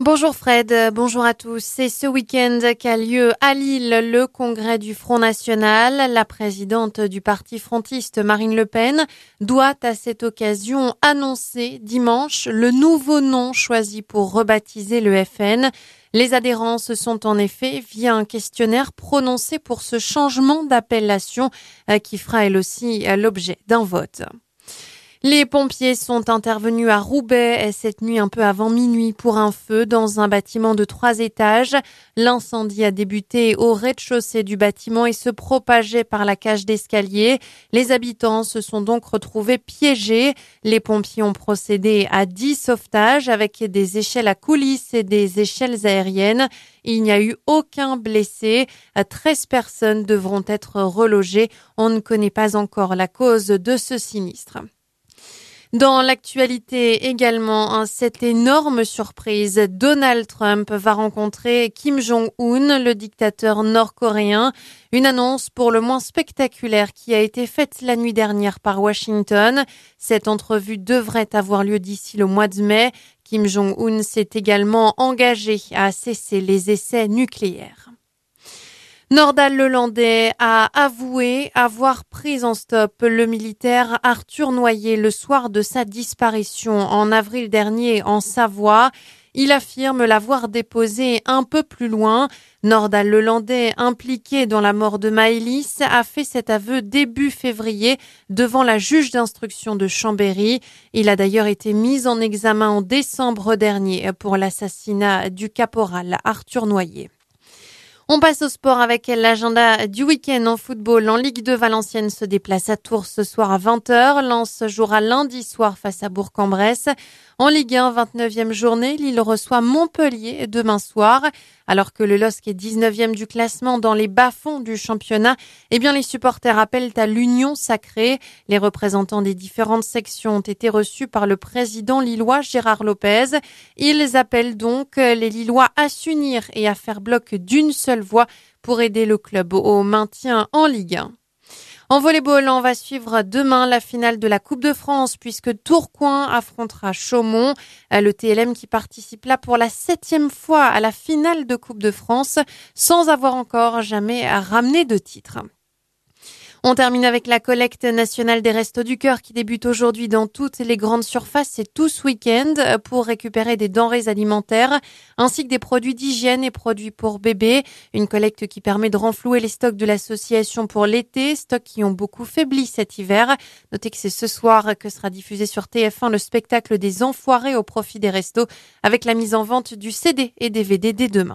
Bonjour Fred, bonjour à tous. C'est ce week-end qu'a lieu à Lille le congrès du Front National. La présidente du parti frontiste Marine Le Pen doit à cette occasion annoncer dimanche le nouveau nom choisi pour rebaptiser le FN. Les adhérents se sont en effet via un questionnaire prononcé pour ce changement d'appellation qui fera elle aussi l'objet d'un vote. Les pompiers sont intervenus à Roubaix cette nuit un peu avant minuit pour un feu dans un bâtiment de 3 étages. L'incendie a débuté au rez-de-chaussée du bâtiment et se propageait par la cage d'escalier. Les habitants se sont donc retrouvés piégés. Les pompiers ont procédé à 10 sauvetages avec des échelles à coulisses et des échelles aériennes. Il n'y a eu aucun blessé. 13 personnes devront être relogées. On ne connaît pas encore la cause de ce sinistre. Dans l'actualité également, cette énorme surprise, Donald Trump va rencontrer Kim Jong-un, le dictateur nord-coréen. Une annonce pour le moins spectaculaire qui a été faite la nuit dernière par Washington. Cette entrevue devrait avoir lieu d'ici le mois de mai. Kim Jong-un s'est également engagé à cesser les essais nucléaires. Nordal Lelandais a avoué avoir pris en stop le militaire Arthur Noyer le soir de sa disparition en avril dernier en Savoie. Il affirme l'avoir déposé un peu plus loin. Nordal Lelandais, impliqué dans la mort de Maëlys, a fait cet aveu début février devant la juge d'instruction de Chambéry. Il a d'ailleurs été mis en examen en décembre dernier pour l'assassinat du caporal Arthur Noyer. On passe au sport avec l'agenda du week-end en football. En Ligue 2, Valenciennes se déplace à Tours ce soir à 20h. Lens jouera lundi soir face à Bourg-en-Bresse. En Ligue 1, 29e journée, Lille reçoit Montpellier demain soir. Alors que le LOSC est 19e du classement dans les bas-fonds du championnat, les supporters appellent à l'union sacrée. Les représentants des différentes sections ont été reçus par le président lillois Gérard Lopez. Ils appellent donc les Lillois à s'unir et à faire bloc d'une seule voix pour aider le club au maintien en Ligue 1. En volleyball, on va suivre demain la finale de la Coupe de France puisque Tourcoing affrontera Chaumont. Le TLM qui participe là pour la 7e fois à la finale de Coupe de France sans avoir encore jamais ramené de titre. On termine avec la collecte nationale des Restos du Cœur qui débute aujourd'hui dans toutes les grandes surfaces et tout ce week-end pour récupérer des denrées alimentaires ainsi que des produits d'hygiène et produits pour bébés. Une collecte qui permet de renflouer les stocks de l'association pour l'été, stocks qui ont beaucoup faibli cet hiver. Notez que c'est ce soir que sera diffusé sur TF1 le spectacle des Enfoirés au profit des restos avec la mise en vente du CD et DVD dès demain.